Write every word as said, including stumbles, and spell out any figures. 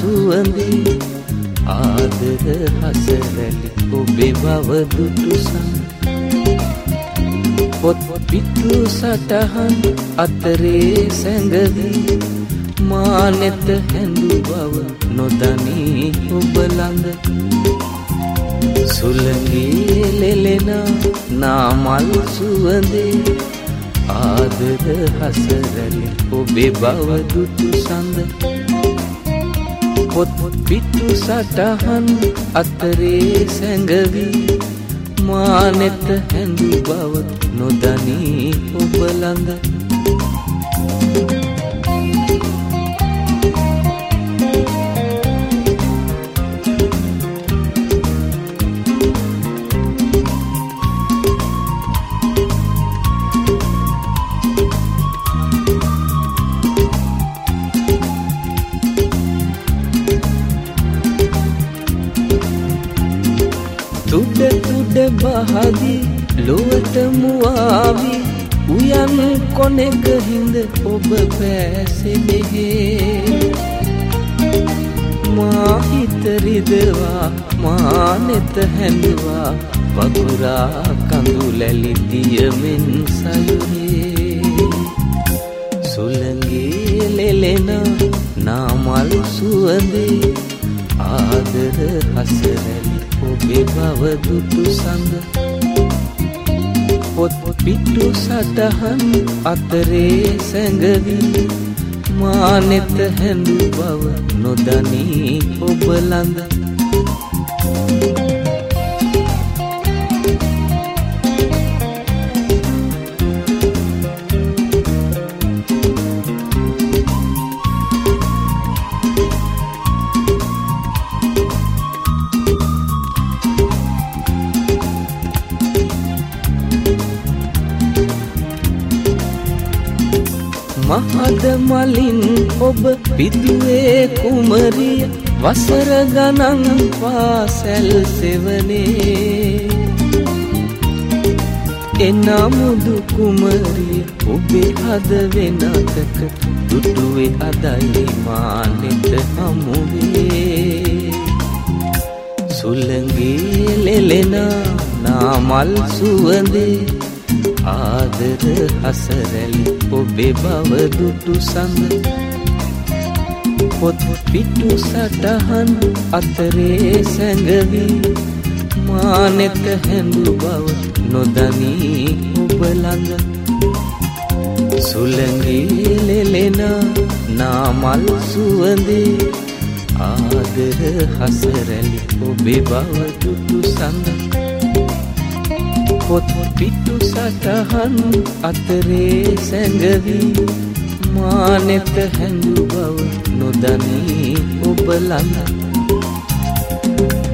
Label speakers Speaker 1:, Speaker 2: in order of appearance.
Speaker 1: සුවඳේ ආදර හසරැලි ඔබේ බව දුටු සඳ පොත් පිටු සටහන් අතරේ සැඟවී මා නෙත හැඳු බව නොදනී ඔබ ළඟ සුළඟේ ලෙලෙන නාමල් සුවඳේ ආදර හසරැලි ඔබේ බව දුටු සඳ පොත් පිටු සටහන් අතරේ සැඟවී මා නෙත හැඳු බව නොදනී ඔබ ළඟ තුඩ තුඩ බහදී ලොවට මුවාවි උයන් කොනෙක හිඳ ඔබ පැසෙනෙහි මා හිත රිදවා මා නෙත හැඳුවා වගුරා කඳු ලැලි දියමෙන් සයුරේ සුළඟේ ලෙලෙන නාමල් සුවඳේ ආදර හසරැලි ඔබේ බව දුටු සඳ පොත් පිටු සටහන් අතරේ සැඟවී මා නෙත හැඳු බව නොදනී ඔබ ළඟ මහද මලින් ඔබ පිදුවේ කුමරිය වසර ගණන් පාසැල් සෙවනේ එනමුදු කුමරිය ඔබේ හද වෙනතක දුටුවේ අදයි මා නෙත හමුවේ සුළඟේ ලෙලෙන නාමල් සුවඳේ ආදර හසරැලි ඔබේ බව දුටු සඳ පොත් පිටු සටහන් අතරේ සැඟවී මා නෙත හැඳු බව නොදනී ඔබ ළඟ සුළඟේ ලෙලෙන නාමල් සුවඳේ ආදර හසරැලි ඔබේ බව දුටු සඳ පොත් පිටු සටහන් අතරේ සැඟවී මා නෙත හැඳු බව නොදනී ඔබ ළඟ